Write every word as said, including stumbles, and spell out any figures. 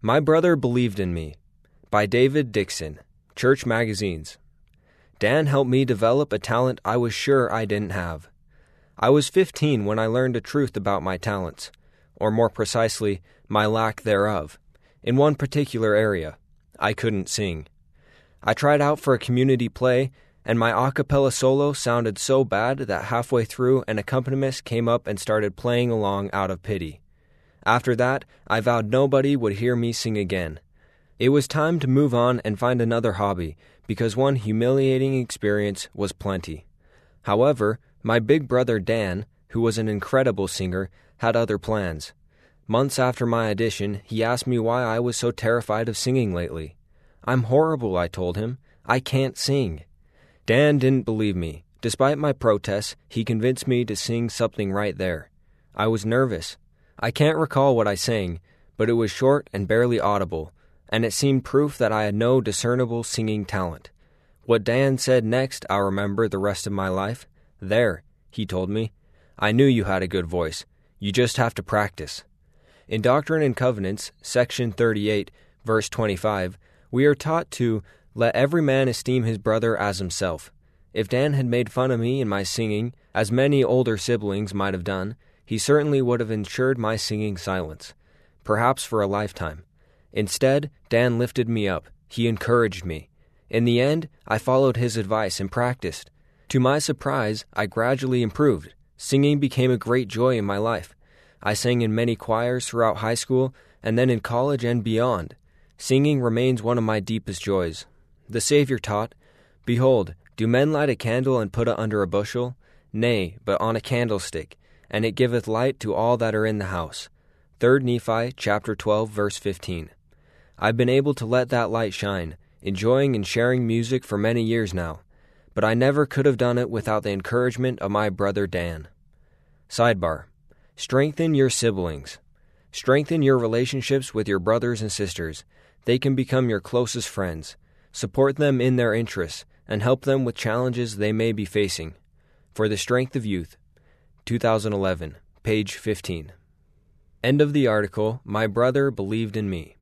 My Brother Believed in Me by David Dixon, Church Magazines. Dan helped me develop a talent I was sure I didn't have. I was fifteen when I learned the truth about my talents, or more precisely, my lack thereof. In one particular area, I couldn't sing. I tried out for a community play, and my a cappella solo sounded so bad that halfway through an accompanist came up and started playing along out of pity. After that, I vowed nobody would hear me sing again. It was time to move on and find another hobby, because one humiliating experience was plenty. However, my big brother Dan, who was an incredible singer, had other plans. Months after my audition, he asked me why I was so terrified of singing lately. "I'm horrible," I told him. "I can't sing." Dan didn't believe me. Despite my protests, he convinced me to sing something right there. I was nervous. I can't recall what I sang, but it was short and barely audible, and it seemed proof that I had no discernible singing talent. What Dan said next I'll remember the rest of my life. "There," he told me. "I knew you had a good voice. You just have to practice." In Doctrine and Covenants, section thirty-eight, verse twenty-five, we are taught to let every man esteem his brother as himself. If Dan had made fun of me in my singing, as many older siblings might have done, he certainly would have ensured my singing silence, perhaps for a lifetime. Instead, Dan lifted me up. He encouraged me. In the end, I followed his advice and practiced. To my surprise, I gradually improved. Singing became a great joy in my life. I sang in many choirs throughout high school and then in college and beyond. Singing remains one of my deepest joys. The Savior taught, "Behold, do men light a candle and put it under a bushel? Nay, but on a candlestick, and it giveth light to all that are in the house." Third Nephi chapter twelve, verse fifteen. I've been able to let that light shine, enjoying and sharing music for many years now, but I never could have done it without the encouragement of my brother Dan. Sidebar: strengthen your siblings. Strengthen your relationships with your brothers and sisters. They can become your closest friends. Support them in their interests, and help them with challenges they may be facing. For the Strength of Youth, two thousand eleven, page fifteen. End of the article, My Brother Believed in Me.